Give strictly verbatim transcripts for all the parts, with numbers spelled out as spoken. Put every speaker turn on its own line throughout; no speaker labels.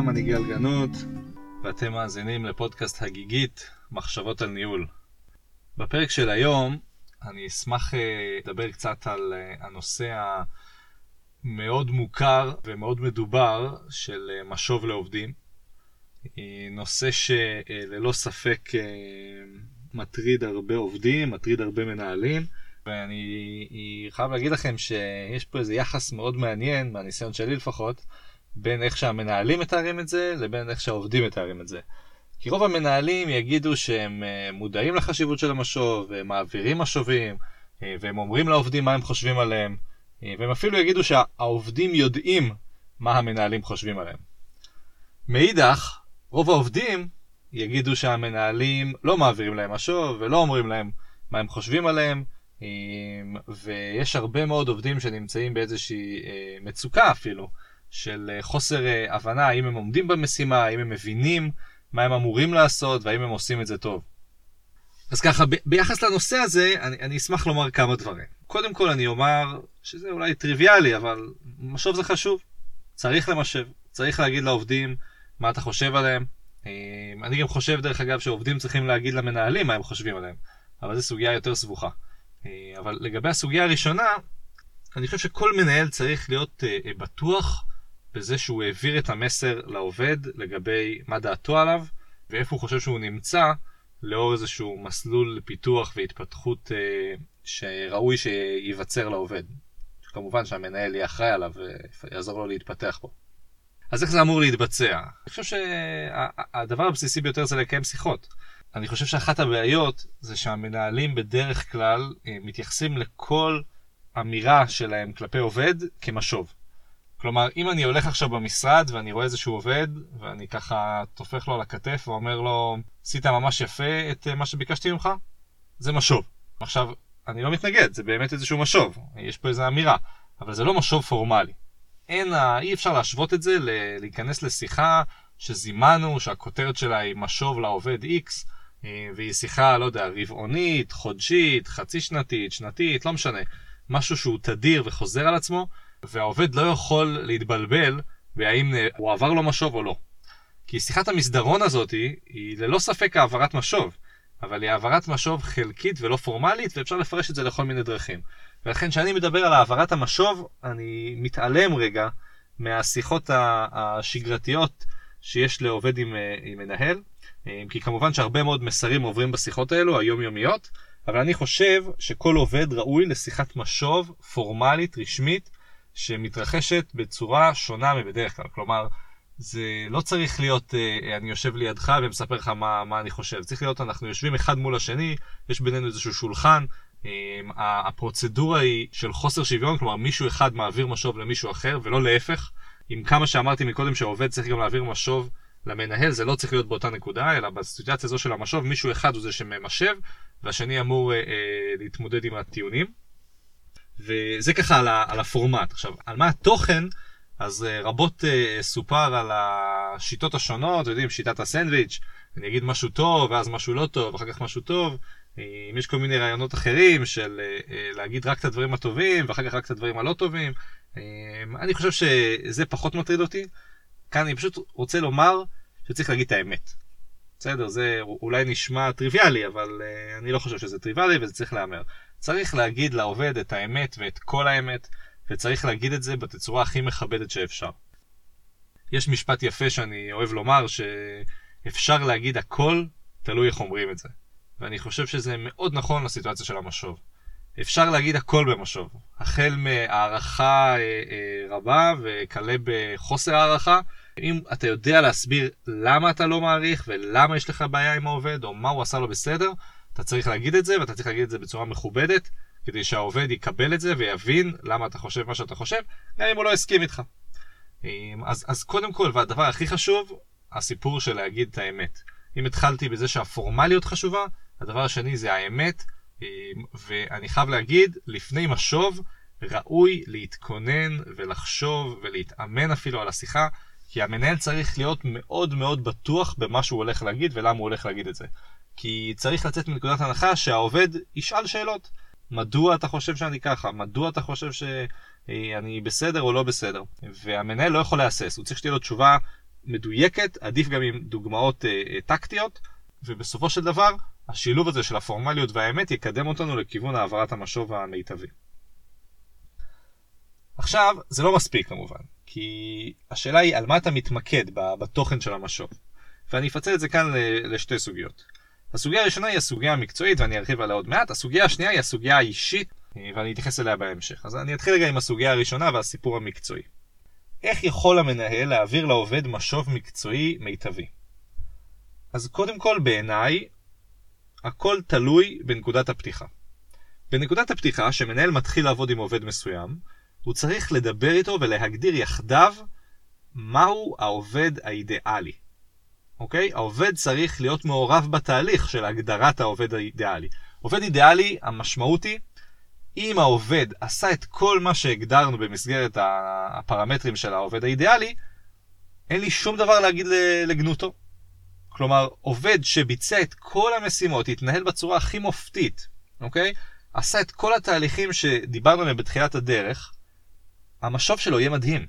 שלום, אני גל גנות, ואתם מאזינים לפודקאסט הגיגית, מחשבות על ניהול. בפרק של היום אני אשמח לדבר קצת על הנושא המאוד מוכר ומאוד מדובר של משוב לעובדים. נושא שללא ספק מטריד הרבה עובדים, מטריד הרבה מנהלים, ואני חייב להגיד לכם שיש פה איזה יחס מאוד מעניין, מהניסיון שלי לפחות, בין איך שהמנהלים מתארים את זה לבין איך שהעובדים מתארים את זה. כי רוב המנהלים יגידו שהם מודעים לחשיבות של המשוב, והם מעבירים משובים, והם אומרים לעובדים מה הם חושבים עליהם, והם אפילו יגידו שהעובדים יודעים מה המנהלים חושבים עליהם. מאידך, רוב העובדים יגידו שהמנהלים לא מעבירים להם משוב, ולא אומרים להם מה הם חושבים עליהם, ויש הרבה מאוד עובדים שנמצאים באיזושהי מצוקה אפילו, של חוסר הבנה האם הם עומדים במשימה, האם הם מבינים מה הם אמורים לעשות, והאם הם עושים את זה טוב. אז ככה, ב- ביחס לנושא הזה, אני, אני אשמח לומר כמה דברים. קודם כל אני אומר שזה אולי טריוויאלי, אבל משוב זה חשוב. צריך למשב, צריך להגיד לעובדים מה אתה חושב עליהם. אני גם חושב דרך אגב שעובדים צריכים להגיד למנהלים מה הם חושבים עליהם, אבל זו סוגיה יותר סבוכה. אבל לגבי הסוגיה הראשונה, אני חושב שכל מנהל צריך להיות בטוח בזה שהוא העביר את המסר לעובד לגבי מה דעתו עליו, ואיפה הוא חושב שהוא נמצא לאור איזשהו מסלול לפיתוח והתפתחות אה, שראוי שיווצר לעובד. כמובן שהמנהל יהיה אחראי עליו ויעזור לו להתפתח בו. אז איך זה אמור להתבצע? אני חושב שהדבר הבסיסי ביותר זה לקיים שיחות. אני חושב שאחת הבעיות זה שהמנהלים בדרך כלל אה, מתייחסים לכל אמירה שלהם כלפי עובד כמשוב. כלומר, אם אני הולך עכשיו במשרד ואני רואה איזשהו עובד, ואני ככה תופך לו על הכתף ואומר לו, עשית ממש יפה את מה שביקשתי ממך, זה משוב. עכשיו, אני לא מתנגד, זה באמת איזשהו משוב. יש פה איזו אמירה, אבל זה לא משוב פורמלי. אין, אי אפשר להשוות את זה, להיכנס לשיחה שזימנו, שהכותרת שלה היא משוב לעובד X, והיא שיחה, לא יודע, רבעונית, חודשית, חצי שנתית, שנתית, לא משנה. משהו שהוא תדיר וחוזר על עצמו, והעובד לא יכול להתבלבל בהאם הוא עבר לו משוב או לא. כי שיחת המסדרון הזאת היא, היא ללא ספק העברת משוב, אבל היא העברת משוב חלקית ולא פורמלית, ואפשר לפרש את זה לכל מיני דרכים. ולכן כשאני מדבר על העברת המשוב, אני מתעלם רגע מהשיחות השגרתיות שיש לעובד עם, עם מנהל, כי כמובן שהרבה מאוד מסרים עוברים בשיחות האלו, היומיומיות, אבל אני חושב שכל עובד ראוי לשיחת משוב פורמלית, רשמית, שמתרחשת בצורה שונה מבדרך כלל. כלומר, זה לא צריך להיות, אני יושב לידך ומספר לך מה, מה אני חושב. צריך להיות, אנחנו יושבים אחד מול השני, יש בינינו איזשהו שולחן. הפרוצדורה היא של חוסר שוויון, כלומר, מישהו אחד מעביר משוב למישהו אחר, ולא להפך. עם כמה שאמרתי מקודם שהעובד צריך גם להעביר משוב למנהל, זה לא צריך להיות באותה נקודה, אלא בסיטואציה הזו של המשוב, מישהו אחד הוא זה שממשב, והשני אמור אה, להתמודד עם הטיעונים. וזה ככה על, ה, על הפורמט. עכשיו, על מה התוכן? אז אה, רבות אה, סופר על השיטות השונות, יודעים, שיטת הסנדוויץ', אני אגיד משהו טוב, ואז משהו לא טוב, ואחר כך משהו טוב. אה, יש כל מיני רעיונות אחרים של אה, אה, להגיד רק את הדברים הטובים, ואחר כך רק את הדברים הלא טובים. אה, אני חושב שזה פחות מטריד אותי. כאן אני פשוט רוצה לומר שצריך להגיד את האמת. בסדר, זה אולי נשמע טריוויאלי, אבל uh, אני לא חושב שזה טריוויאלי וזה צריך לאמר. צריך להגיד לעובד את האמת ואת כל האמת, וצריך להגיד את זה בתצורה הכי מכבדת שאפשר. יש משפט יפה שאני אוהב לומר, שאפשר להגיד הכל, תלוי איך אומרים את זה. ואני חושב שזה מאוד נכון לסיטואציה של המשוב. אפשר להגיד הכל במשוב. החל מהערכה אה, אה, רבה וכלה בחוסר הערכה, אם אתה יודע להסביר למה אתה לא מעריך ולמה יש לך בעיה עם העובד או מה הוא עשה לו בסדר, אתה צריך להגיד את זה, ואתה צריך להגיד את זה בצורה מכובדת, כדי שהעובד יקבל את זה ויבין למה אתה חושב מה שאתה חושב, גם אם הוא לא הסכים איתך. אז, אז קודם כל, והדבר הכי חשוב, הסיפור של להגיד את האמת. אם התחלתי בזה שהפורמליות חשובה, הדבר השני זה האמת, ואני חייב להגיד, לפני משוב, ראוי להתכונן ולחשוב ולהתאמן אפילו על השיחה, כי המנהל צריך להיות מאוד מאוד בטוח במה שהוא הולך להגיד ולמה הוא הולך להגיד את זה. כי צריך לצאת מנקודת הנחה שהעובד ישאל שאלות. מדוע אתה חושב שאני ככה? מדוע אתה חושב שאני בסדר או לא בסדר? והמנהל לא יכול להסס, הוא צריך שתהיה לו תשובה מדויקת, עדיף גם עם דוגמאות אה, אה, טקטיות, ובסופו של דבר, השילוב הזה של הפורמליות והאמת יקדם אותנו לכיוון העברת המשוב המיטבי. עכשיו, זה לא מספיק כמובן, כי השאלה היא על מה אתה מתמקד בתוכן של המשוב. ואני אפצל את זה כאן לשתי סוגיות. הסוגיה הראשונה היא הסוגיה המקצועית, ואני ארחיב עליה עוד מעט. הסוגיה השנייה היא הסוגיה האישית, ואני אתייחס אליה בהמשך. אז אני אתחיל רגע עם הסוגיה הראשונה והסיפור המקצועי. איך יכול המנהל להעביר לעובד משוב מקצועי מיטבי? אז קודם כל בעיניי, הכל תלוי בנקודת הפתיחה. בנקודת הפתיחה, שמנהל מתחיל לעבוד עם עובד מסוים, הוא צריך לדבר איתו ולהגדיר יחדיו מהו העובד האידיאלי. אוקיי? העובד צריך להיות מעורב בתהליך של הגדרת העובד האידיאלי. עובד אידיאלי, המשמעות היא, אם העובד עשה את כל מה שהגדרנו במסגרת הפרמטרים של העובד האידיאלי, אין לי שום דבר להגיד לגנותו. כלומר, עובד שביצע את כל המשימות, התנהל בצורה הכי מופתית, אוקיי? עשה את כל התהליכים שדיברנו עליהם בתחילת הדרך, המשוב שלו יהיה מדהים.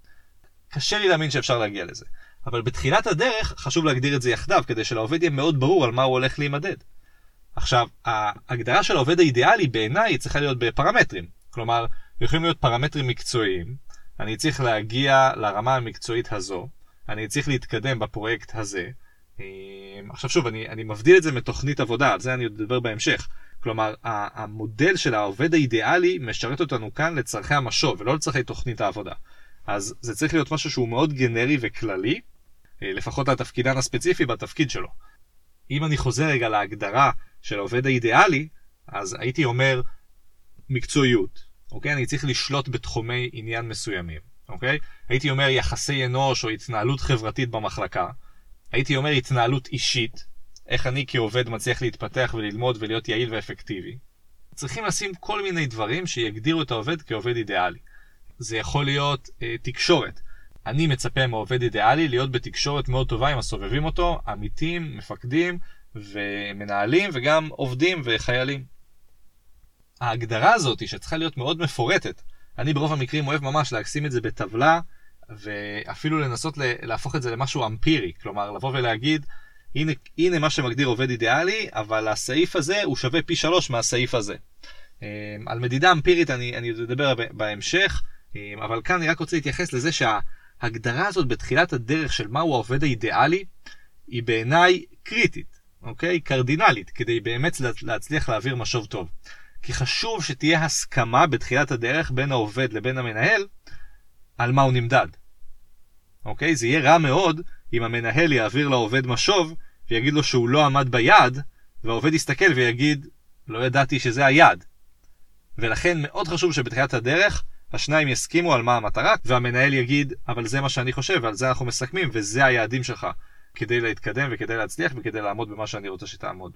קשה לי להאמין שאפשר להגיע לזה. אבל בתחילת הדרך חשוב להגדיר את זה יחדיו, כדי שלעובד יהיה מאוד ברור על מה הוא הולך להימדד. עכשיו, ההגדרה של העובד האידיאלי בעיניי צריכה להיות בפרמטרים. כלומר, יכולים להיות פרמטרים מקצועיים, אני צריך להגיע לרמה המקצועית הזו, אני צריך להתקדם בפרויקט הזה. עכשיו שוב, אני, אני מבדיל את זה מתוכנית עבודה, על זה אני אדבר בהמשך. כלומר, המודל של העובד האידיאלי משרת אותנו כאן לצרכי המשוב, ולא לצרכי תוכנית העבודה. אז זה צריך להיות משהו שהוא מאוד גנרי וכללי, לפחות לתפקידן הספציפי בתפקיד שלו. אם אני חוזר רגע להגדרה של העובד האידיאלי, אז הייתי אומר מקצועיות, אוקיי? אני צריך לשלוט בתחומי עניין מסוימים, אוקיי? הייתי אומר יחסי אנוש או התנהלות חברתית במחלקה. הייתי אומר התנהלות אישית, איך אני כעובד מצליח להתפתח וללמוד ולהיות יעיל ואפקטיבי. צריכים לשים כל מיני דברים שיגדירו את העובד כעובד אידיאלי. זה יכול להיות אה, תקשורת. אני מצפה מעובד אידיאלי להיות בתקשורת מאוד טובה עם הסובבים אותו, עמיתים, מפקדים ומנהלים וגם עובדים וחיילים. ההגדרה הזאת היא שצריכה להיות מאוד מפורטת. אני ברוב המקרים אוהב ממש להשים את זה בטבלה, ואפילו לנסות להפוך את זה למשהו אמפירי. כלומר, לבוא ולהגיד, הנה, הנה מה שמגדיר עובד אידיאלי, אבל הסעיף הזה הוא שווה פי שלוש מהסעיף הזה. על מדידה אמפירית אני, אני אדבר בהמשך, אבל כאן אני רק רוצה להתייחס לזה שההגדרה הזאת בתחילת הדרך של מהו העובד האידיאלי, היא בעיניי קריטית, אוקיי? קרדינלית, כדי באמת להצליח להעביר משוב טוב. כי חשוב שתהיה הסכמה בתחילת הדרך בין העובד לבין המנהל, על מה הוא נמדד. אוקיי? זה יהיה רע מאוד אם המנהל יעביר לעובד משוב ויגיד לו שהוא לא עמד ביעד, והעובד יסתכל ויגיד, לא ידעתי שזה היעד. ולכן מאוד חשוב שבתחילת הדרך השניים יסכימו על מה המטרה, והמנהל יגיד, אבל זה מה שאני חושב, ועל זה אנחנו מסכמים, וזה היעדים שלך, כדי להתקדם וכדי להצליח וכדי לעמוד במה שאני רוצה שתעמוד.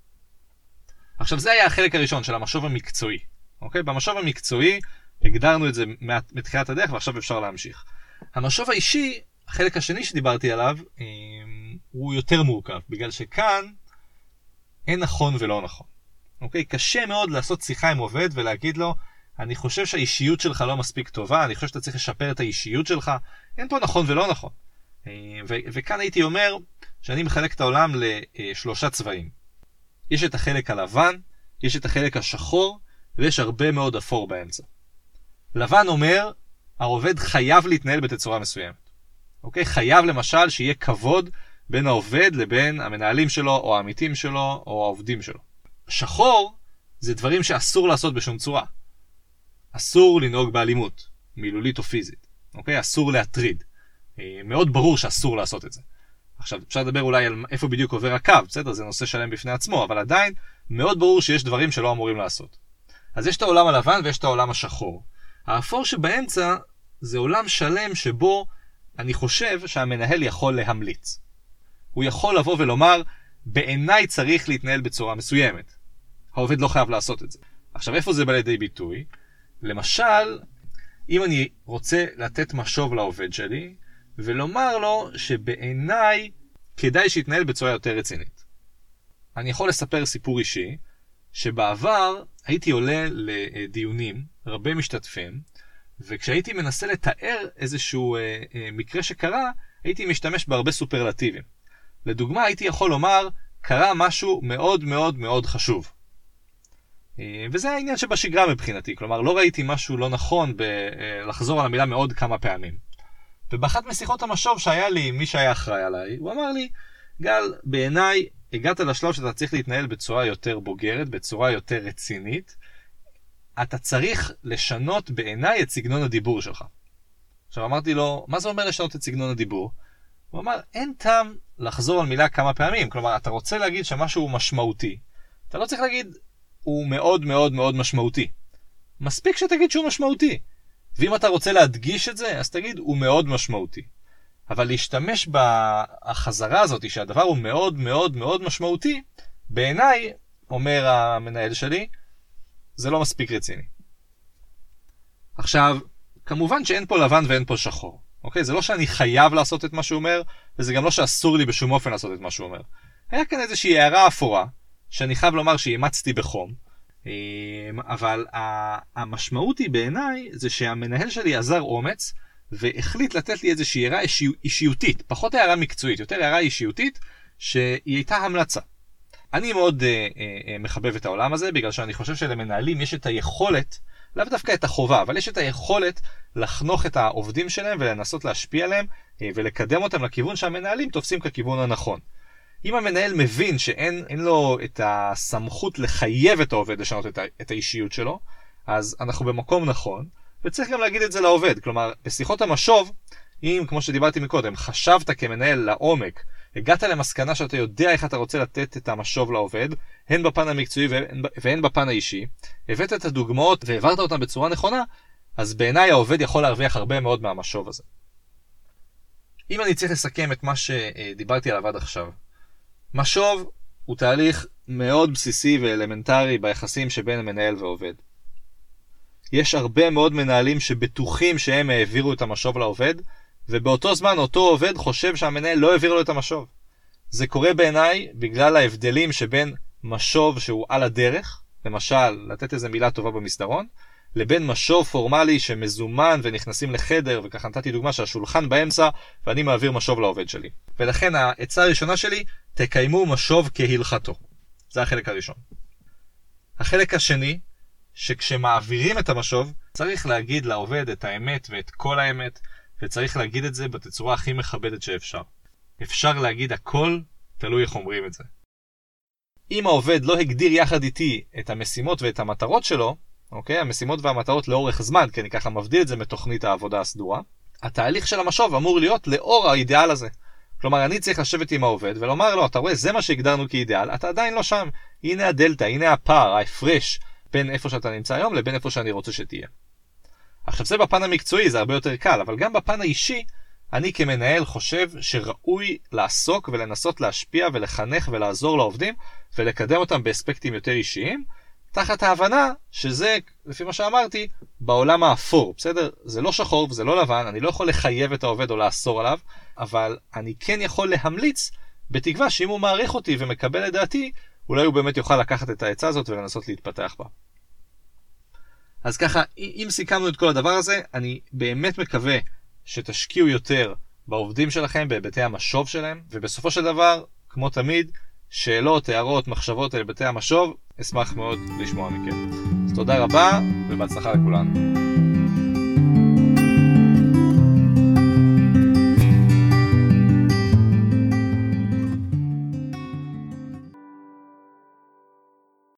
עכשיו זה היה החלק הראשון של המשוב המקצועי. אוקיי? במשוב המקצועי הגדרנו את זה מתחילת הדרך ועכשיו אפשר להמשיך. המשוב האישי, החלק השני שדיברתי עליו, הוא יותר מורכב, בגלל שכאן אין נכון ולא נכון. אוקיי? קשה מאוד לעשות שיחה עם עובד ולהגיד לו, אני חושב שהאישיות שלך לא מספיק טובה, אני חושב שאתה צריך לשפר את האישיות שלך, אין פה נכון ולא נכון. ו- וכאן הייתי אומר שאני מחלק את העולם לשלושה צבעים. יש את החלק הלבן, יש את החלק השחור, ויש הרבה מאוד אפור באמצע. לבן אומר, העובד חייב להתנהל בתצורה מסוימת. אוקיי? חייב למשל שיהיה כבוד בין העובד לבין המנהלים שלו, או העמיתים שלו, או העובדים שלו. שחור זה דברים שאסור לעשות בשום צורה. אסור לנהוג באלימות, מילולית או פיזית. אוקיי? אסור להטריד. מאוד ברור שאסור לעשות את זה. עכשיו, אפשר לדבר אולי על איפה בדיוק עובר הקו, בסדר? זה נושא שלם בפני עצמו, אבל עדיין מאוד ברור שיש דברים שלא אמורים לעשות. אז יש את העולם הלבן ויש את העולם השחור. האפור שבאמצע זה עולם שלם שבו אני חושב שהמנהל יכול להמליץ. הוא יכול לבוא ולומר, בעיניי צריך להתנהל בצורה מסוימת. העובד לא חייב לעשות את זה. עכשיו, איפה זה בא לידי ביטוי? למשל, אם אני רוצה לתת משוב לעובד שלי, ולומר לו שבעיניי כדאי שיתנהל בצורה יותר רצינית. אני יכול לספר סיפור אישי, שבעבר הייתי עולה לדיונים, הרבה משתתפים, וכשהייתי מנסה לתאר איזשהו אה, אה, מקרה שקרה, הייתי משתמש בהרבה סופרלטיבים. לדוגמה, הייתי יכול לומר, קרה משהו מאוד מאוד מאוד חשוב. וזה העניין שבשגרה מבחינתי, כלומר, לא ראיתי משהו לא נכון בלחזור על המילה מאוד כמה פעמים. ובאחת משיחות המשוב שהיה לי, מי שהיה אחראי עליי, הוא אמר לי, גל, בעיניי, הגעת לשלב שאתה צריך להתנהל בצורה יותר בוגרת, בצורה יותר רצינית, אתה צריך לשנות בעיניי את סגנון הדיבור שלך. עכשיו אמרתי לו, מה זה אומר לשנות את סגנון הדיבור? הוא אמר, אין טעם לחזור על מילה כמה פעמים. כלומר, אתה רוצה להגיד שמשהו הוא משמעותי. אתה לא צריך להגיד, הוא מאוד מאוד מאוד משמעותי. מספיק שתגיד שהוא משמעותי. ואם אתה רוצה להדגיש את זה, אז תגיד, הוא מאוד משמעותי. אבל להשתמש בחזרה הזאת, שהדבר הוא מאוד מאוד מאוד משמעותי, בעיניי, אומר המנהל שלי, זה לא מספיק רציני. עכשיו, כמובן שאין פה לבן ואין פה שחור. אוקיי? זה לא שאני חייב לעשות את מה שהוא אומר, וזה גם לא שאסור לי בשום אופן לעשות את מה שהוא אומר. היה כאן איזושהי הערה אפורה, שאני חייב לומר שאימצתי בחום, אבל המשמעות היא בעיניי, זה שהמנהל שלי עזר אומץ, והחליט לתת לי איזושהי הערה אישיותית, פחות הערה מקצועית, יותר הערה אישיותית, שהיא הייתה המלצה. אני מאוד uh, uh, מחבב את העולם הזה, בגלל שאני חושב שלמנהלים יש את היכולת, לאו דווקא את החובה, אבל יש את היכולת לחנוך את העובדים שלהם ולנסות להשפיע עליהם uh, ולקדם אותם לכיוון שהמנהלים תופסים ככיוון הנכון. אם המנהל מבין שאין אין לו את הסמכות לחייב את העובד לשנות את, ה, את האישיות שלו, אז אנחנו במקום נכון, וצריך גם להגיד את זה לעובד. כלומר, בשיחות המשוב, אם כמו שדיברתי מקודם, חשבת כמנהל לעומק, הגעת למסקנה שאתה יודע איך אתה רוצה לתת את המשוב לעובד, הן בפן המקצועי והן, והן בפן האישי, הבאת את הדוגמאות והעברת אותן בצורה נכונה, אז בעיניי העובד יכול להרוויח הרבה מאוד מהמשוב הזה. אם אני צריך לסכם את מה שדיברתי עליו עד עכשיו, משוב הוא תהליך מאוד בסיסי ואלמנטרי ביחסים שבין המנהל ועובד. יש הרבה מאוד מנהלים שבטוחים שהם העבירו את המשוב לעובד, ובאותו זמן אותו עובד חושב שהמנהל לא העביר לו את המשוב. זה קורה בעיניי בגלל ההבדלים שבין משוב שהוא על הדרך, למשל לתת איזו מילה טובה במסדרון, לבין משוב פורמלי שמזומן ונכנסים לחדר, וככה נתתי דוגמה שהשולחן באמצע ואני מעביר משוב לעובד שלי. ולכן העצה הראשונה שלי, תקיימו משוב כהלכתו. זה החלק הראשון. החלק השני, שכשמעבירים את המשוב, צריך להגיד לעובד את האמת ואת כל האמת, וצריך להגיד את זה בתצורה הכי מכבדת שאפשר. אפשר להגיד הכל, תלוי איך אומרים את זה. אם העובד לא הגדיר יחד איתי את המשימות ואת המטרות שלו, אוקיי? המשימות והמטרות לאורך זמן, כי אני ככה מבדיל את זה מתוכנית העבודה הסדורה, התהליך של המשוב אמור להיות לאור האידיאל הזה. כלומר, אני צריך לשבת עם העובד ולומר לו, אתה רואה, זה מה שהגדרנו כאידיאל, אתה עדיין לא שם. הנה הדלטה, הנה הפער, ההפרש בין איפה שאתה נמצא היום לבין איפה שאני רוצה שתהיה. עכשיו זה בפן המקצועי, זה הרבה יותר קל, אבל גם בפן האישי, אני כמנהל חושב שראוי לעסוק ולנסות להשפיע ולחנך ולעזור לעובדים ולקדם אותם באספקטים יותר אישיים, תחת ההבנה שזה, לפי מה שאמרתי, בעולם האפור, בסדר? זה לא שחור וזה לא לבן, אני לא יכול לחייב את העובד או לאסור עליו, אבל אני כן יכול להמליץ בתקווה שאם הוא מעריך אותי ומקבל את דעתי, אולי הוא באמת יוכל לקחת את העצה הזאת ולנסות להתפתח בה. אז ככה, אם סיכמנו את כל הדבר הזה, אני באמת מקווה שתשקיעו יותר בעובדים שלכם, בהיבטי המשוב שלהם, ובסופו של דבר, כמו תמיד, שאלות, הערות, מחשבות על היבטי המשוב, אשמח מאוד לשמוע מכם. אז תודה רבה, ובהצלחה לכולנו.